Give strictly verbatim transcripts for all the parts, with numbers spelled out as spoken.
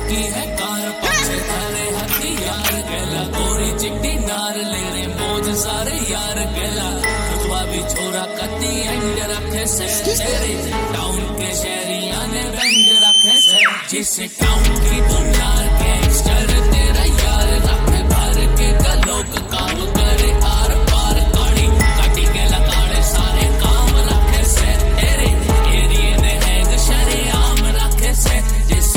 की है कार पीछे थारे हथियार गला गोरी चिट्टी नार ले रे मौज सारे यार गला खुदवा भी छोरा कती एंड रखे से तेरे टाउन के शहरिया ने बैंड रखे से जिस टाउन की तू यार गैंगस्टर तेरा यार रखे भर के गलोक काम करे आर पार काड़ी काटी के लगाड़े सारे काम रखे से तेरे एरिए ने हैग शरे आम रखे से जिस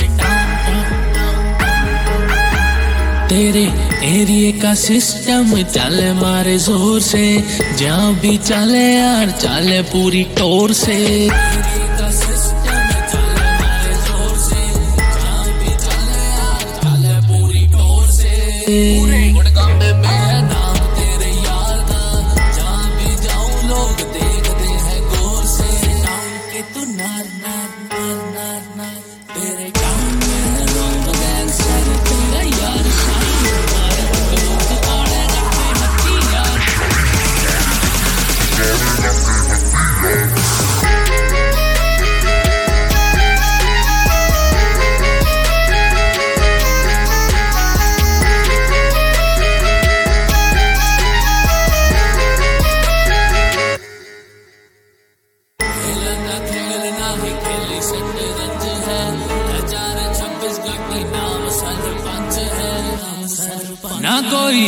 तेरे एरिए का सिस्टम चले मारे जोर से जहाँ भी चले यार चले पूरी टोर से एरिए का सिस्टम चले मारे जोर से जहाँ भी चले यार चले पूरी टोर से पूरे गुड़गांव में है नाम तेरे यार का जहाँ भी जाऊँ लोग देखते हैं गौर से टाउन के तू नार नार नार नार नार तेरे टाउन में है लोग गैंगस्टर तेरा यार ना कोई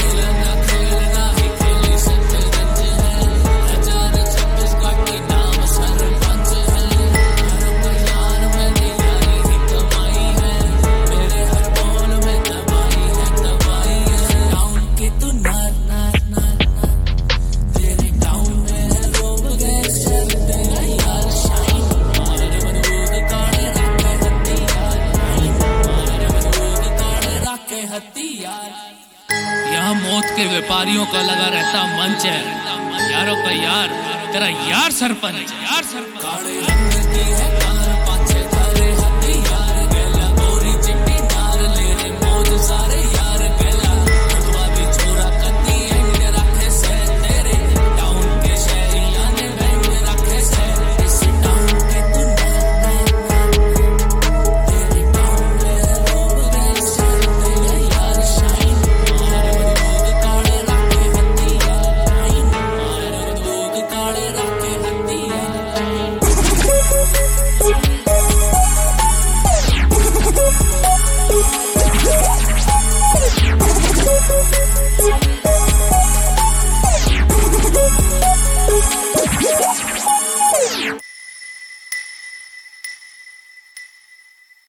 यहाँ मौत के व्यापारियों का लगा रहता मंच है यारों का यार तेरा यार सरपंच यार सरपंच